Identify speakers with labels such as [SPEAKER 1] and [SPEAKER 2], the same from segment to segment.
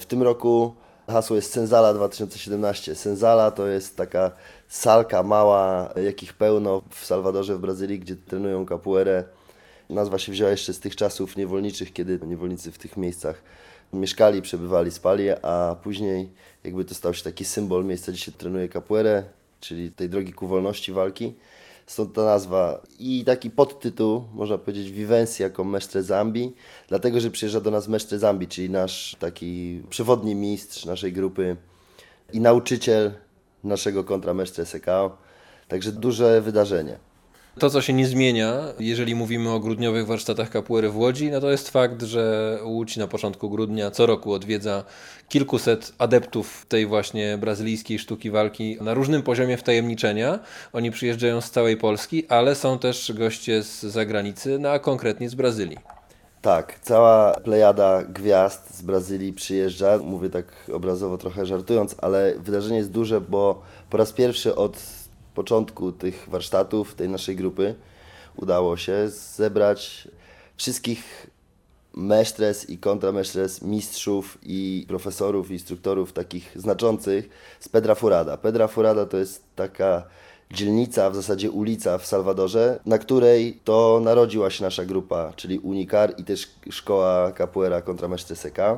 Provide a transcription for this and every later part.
[SPEAKER 1] W tym roku hasło jest Senzala 2017. Senzala to jest taka salka mała, jakich pełno w Salwadorze, w Brazylii, gdzie trenują capoeirę. Nazwa się wzięła jeszcze z tych czasów niewolniczych, kiedy niewolnicy w tych miejscach mieszkali, przebywali, spali, a później jakby to stał się taki symbol miejsca, gdzie się trenuje capoeirę, czyli tej drogi ku wolności walki. Stąd ta nazwa i taki podtytuł, można powiedzieć, Vivencia con Mestre Zambi, dlatego, że przyjeżdża do nas Mestre Zambi, czyli nasz taki przewodni mistrz naszej grupy i nauczyciel naszego Contramestre Secao. Także duże wydarzenie.
[SPEAKER 2] To, co się nie zmienia, jeżeli mówimy o grudniowych warsztatach capoeiry w Łodzi, no to jest fakt, że Łódź na początku grudnia co roku odwiedza kilkuset adeptów tej właśnie brazylijskiej sztuki walki na różnym poziomie wtajemniczenia. Oni przyjeżdżają z całej Polski, ale są też goście z zagranicy, no a konkretnie z Brazylii.
[SPEAKER 1] Tak, cała plejada gwiazd z Brazylii przyjeżdża, mówię tak obrazowo trochę żartując, ale wydarzenie jest duże, bo po raz pierwszy od początku tych warsztatów, tej naszej grupy, udało się zebrać wszystkich mestres i contramestres, mistrzów i profesorów, instruktorów takich znaczących z Pedra Furada. Pedra Furada to jest taka dzielnica, w zasadzie ulica w Salwadorze, na której to narodziła się nasza grupa, czyli Unicar i też szkoła capoeira Contramestre Secao.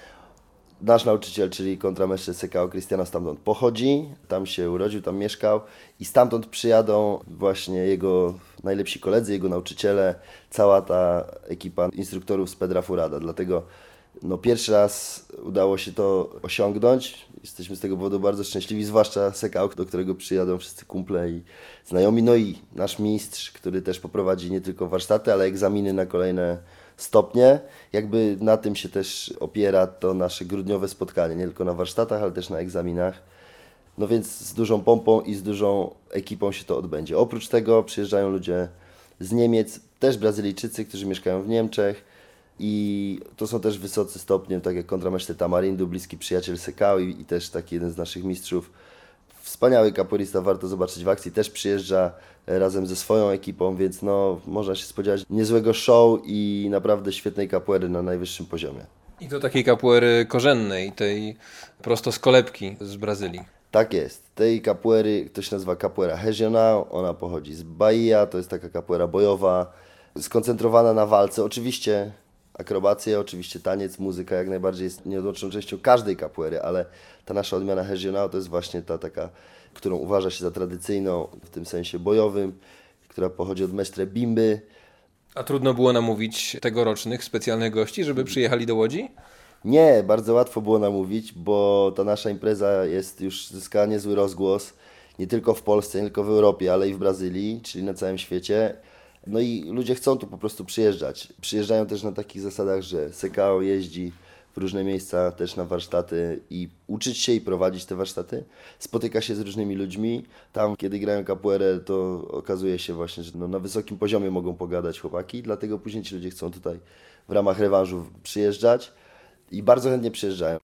[SPEAKER 1] Nasz nauczyciel, czyli Contramestre Secao Cristiano, stamtąd pochodzi, tam się urodził, tam mieszkał i stamtąd przyjadą właśnie jego najlepsi koledzy, jego nauczyciele, cała ta ekipa instruktorów z Pedra Furada. Dlatego pierwszy raz udało się to osiągnąć. Jesteśmy z tego powodu bardzo szczęśliwi, zwłaszcza Secao, do którego przyjadą wszyscy kumple i znajomi. No i nasz mistrz, który też poprowadzi nie tylko warsztaty, ale egzaminy na kolejne stopnie. Jakby na tym się też opiera to nasze grudniowe spotkanie, nie tylko na warsztatach, ale też na egzaminach. No więc z dużą pompą i z dużą ekipą się to odbędzie. Oprócz tego przyjeżdżają ludzie z Niemiec, też Brazylijczycy, którzy mieszkają w Niemczech i to są też wysocy stopnie, tak jak Contramestre Tamarindo, bliski przyjaciel Secao i też taki jeden z naszych mistrzów. Wspaniały capoeirista, warto zobaczyć w akcji, też przyjeżdża razem ze swoją ekipą, więc można się spodziewać niezłego show i naprawdę świetnej capoeiry na najwyższym poziomie.
[SPEAKER 2] I to takiej capoeiry korzennej, tej prosto z kolebki z Brazylii.
[SPEAKER 1] Tak jest. Tej capoeiry, to się nazywa capoeira regional, ona pochodzi z Bahia, to jest taka capoeira bojowa, skoncentrowana na walce. Oczywiście akrobacje, oczywiście taniec, muzyka jak najbardziej jest nieodłączną częścią każdej capoeiry, ale ta nasza odmiana regional to jest właśnie ta taka, którą uważa się za tradycyjną w tym sensie bojowym, która pochodzi od Mestre Bimby.
[SPEAKER 2] A trudno było namówić tegorocznych specjalnych gości, żeby przyjechali do Łodzi?
[SPEAKER 1] Nie, bardzo łatwo było namówić, bo ta nasza impreza już zyskała niezły rozgłos, nie tylko w Polsce, nie tylko w Europie, ale i w Brazylii, czyli na całym świecie. No i ludzie chcą tu po prostu przyjeżdżać. Przyjeżdżają też na takich zasadach, że Secao jeździ w różne miejsca też na warsztaty i uczyć się i prowadzić te warsztaty. Spotyka się z różnymi ludźmi. Tam, kiedy grają capoeirę, to okazuje się właśnie, że na wysokim poziomie mogą pogadać chłopaki, dlatego później ci ludzie chcą tutaj w ramach rewanżu przyjeżdżać i bardzo chętnie przyjeżdżają.